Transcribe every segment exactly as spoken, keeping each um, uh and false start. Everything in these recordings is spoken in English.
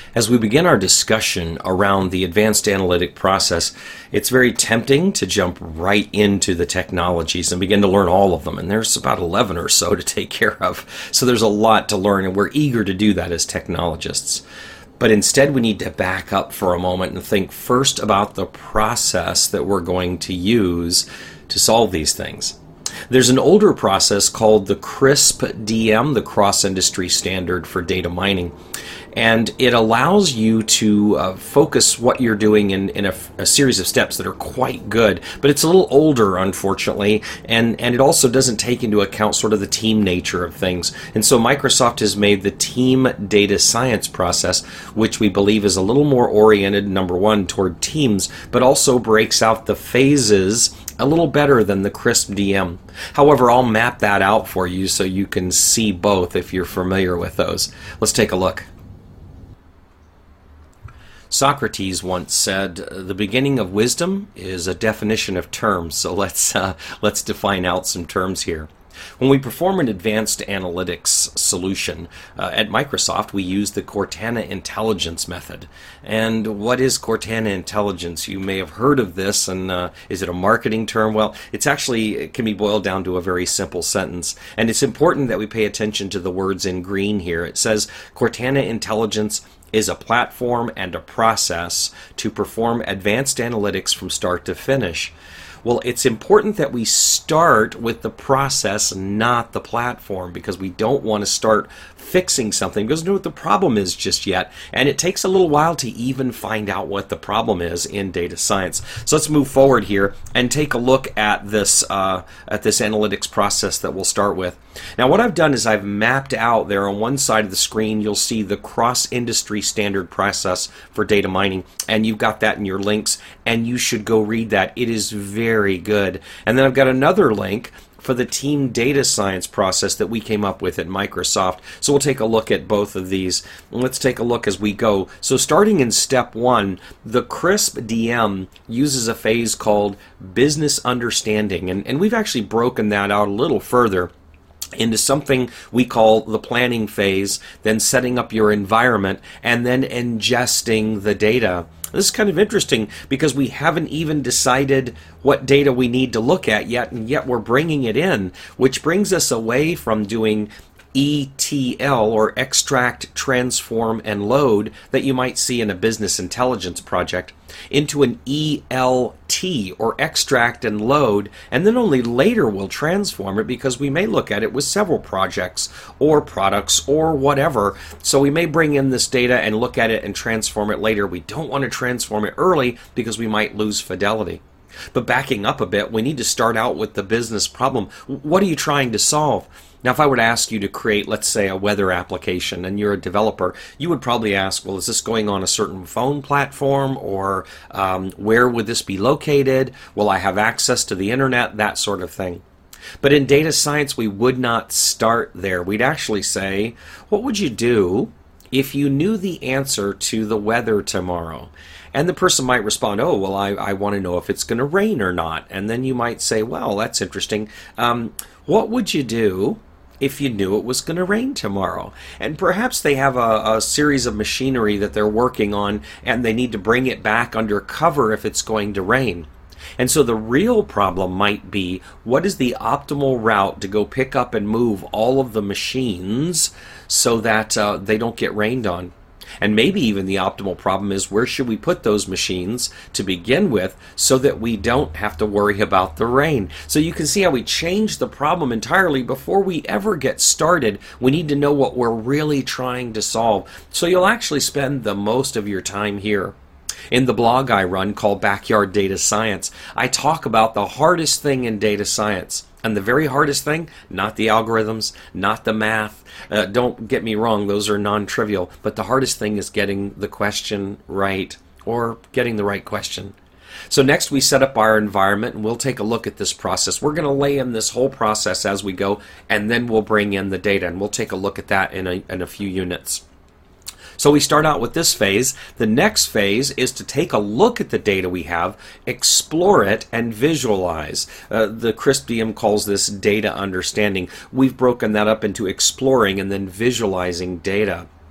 As we begin our discussion around the advanced analytic process, it's very tempting to jump right into the technologies and begin to learn all of them. And there's about eleven or so to take care of. So there's a lot to learn, and we're eager to do that as technologists. But instead, we need to back up for a moment and think first about the process that we're going to use to solve these things. There's an older process called the CRISP D M, the Cross-Industry Standard for Data Mining, and it allows you to uh, focus what you're doing in, in a, a series of steps that are quite good, but it's a little older, unfortunately, and, and it also doesn't take into account sort of the team nature of things. And so Microsoft has made the team data science process, which we believe is a little more oriented, number one, toward teams, but also breaks out the phases a little better than the CRISP D M. However, I'll map that out for you so you can see both if you're familiar with those. Let's take a look. Socrates once said, "The beginning of wisdom is a definition of terms." So let's uh, let's define out some terms here. When we perform an advanced analytics solution uh, at Microsoft, we use the Cortana Intelligence method. And what is Cortana Intelligence? You may have heard of this, and uh, is it a marketing term? Well, it's actually, it can be boiled down to a very simple sentence. And it's important that we pay attention to the words in green here. It says Cortana Intelligence is a platform and a process to perform advanced analytics from start to finish. Well, it's important that we start with the process, not the platform, because we don't want to start fixing something because we don't know what the problem is just yet. And it takes a little while to even find out what the problem is in data science. So let's move forward here and take a look at this uh, at this analytics process that we'll start with. Now, what I've done is I've mapped out there on one side of the screen, you'll see the cross-industry standard process for data mining, and you've got that in your links, and you should go read that. It is very good. And then I've got another link for the team data science process that we came up with at Microsoft. So we'll take a look at both of these. Let's take a look as we go. So starting in step one, the CRISP D M uses a phase called business understanding, and, and we've actually broken that out a little further into something we call the planning phase, then setting up your environment, and then ingesting the data. This is kind of interesting because we haven't even decided what data we need to look at yet, and yet we're bringing it in, which brings us away from doing E T L, or extract, transform, and load, that you might see in a business intelligence project, into an E L T, or extract and load, and then only later we'll transform it because we may look at it with several projects or products or whatever. So we may bring in this data and look at it and transform it later. We don't want to transform it early because we might lose fidelity. But backing up a bit, we need to start out with the business problem. What are you trying to solve? Now, if I were to ask you to create, let's say, a weather application, and you're a developer, you would probably ask, well, is this going on a certain phone platform, or um, where would this be located? Will I have access to the internet? That sort of thing. But in data science, we would not start there. We'd actually say, what would you do if you knew the answer to the weather tomorrow? And the person might respond, oh, well, I, I want to know if it's going to rain or not. And then you might say, well, that's interesting. Um, what would you do if you knew it was going to rain tomorrow? And perhaps they have a, a series of machinery that they're working on, and they need to bring it back under cover if it's going to rain. And so the real problem might be, what is the optimal route to go pick up and move all of the machines so that uh, they don't get rained on? And maybe even the optimal problem is, where should we put those machines to begin with so that we don't have to worry about the rain? So you can see how we change the problem entirely before we ever get started. We need to know what we're really trying to solve. So you'll actually spend the most of your time here. In the blog I run called Backyard Data Science, I talk about the hardest thing in data science. And the very hardest thing, not the algorithms, not the math. Uh, don't get me wrong, those are non-trivial. But the hardest thing is getting the question right, or getting the right question. So next we set up our environment, and we'll take a look at this process. We're going to lay in this whole process as we go, and then we'll bring in the data, and we'll take a look at that in a, in a few units. So we start out with this phase. The next phase is to take a look at the data we have, explore it, and visualize. Uh, the CRISP D M calls this data understanding. We've broken that up into exploring and then visualizing data.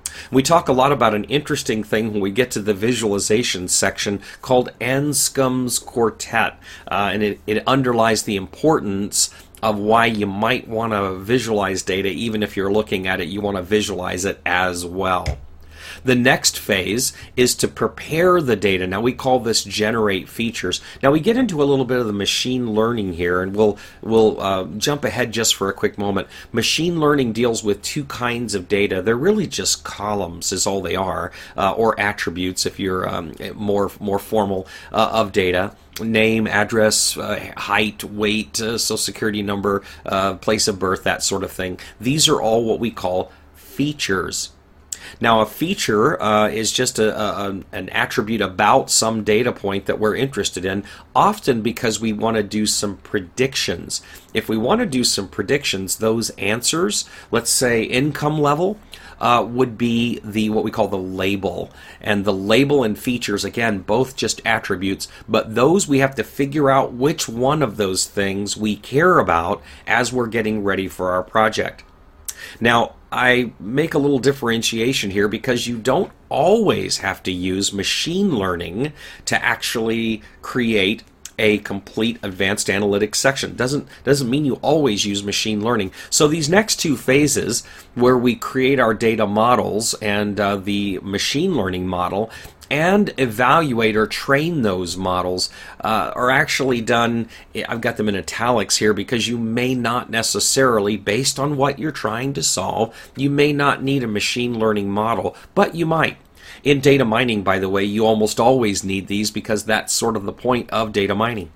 We talk a lot about an interesting thing when we get to the visualization section called Anscombe's Quartet, uh, and it, it underlies the importance of why you might want to visualize data. Even if you're looking at it, you want to visualize it as well. The next phase is to prepare the data. Now we call this generate features. Now we get into a little bit of the machine learning here, and we'll we'll uh, jump ahead just for a quick moment. Machine learning deals with two kinds of data. They're really just columns is all they are, uh, or attributes if you're um, more more formal uh, of data. Name, address, uh, height, weight, uh, social security number, uh, place of birth, that sort of thing. These are all what we call features. Now, a feature uh, is just a, a, an attribute about some data point that we're interested in, often because we want to do some predictions. If we want to do some predictions, those answers, let's say income level, uh, would be the what we call the label. And the label and features, again, both just attributes, but those we have to figure out which one of those things we care about as we're getting ready for our project. Now, I make a little differentiation here because you don't always have to use machine learning to actually create a complete advanced analytics section. Doesn't doesn't mean you always use machine learning. So these next two phases, where we create our data models and uh, the machine learning model, and evaluate or train those models, uh, are actually done, I've got them in italics here, because you may not necessarily, based on what you're trying to solve, you may not need a machine learning model, but you might. In data mining, by the way, you almost always need these because that's sort of the point of data mining.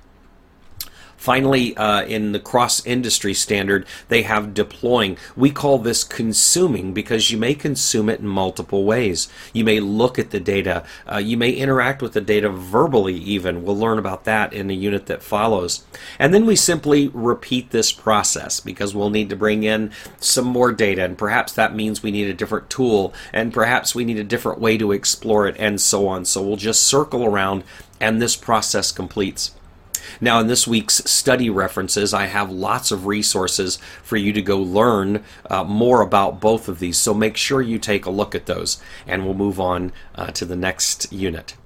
Finally, uh, in the cross-industry standard, they have deploying. We call this consuming because you may consume it in multiple ways. You may look at the data. Uh, you may interact with the data verbally even. We'll learn about that in the unit that follows. And then we simply repeat this process because we'll need to bring in some more data, and perhaps that means we need a different tool, and perhaps we need a different way to explore it, and so on. So we'll just circle around, and this process completes. Now, in this week's study references, I have lots of resources for you to go learn uh, more about both of these, so make sure you take a look at those, and we'll move on uh, to the next unit.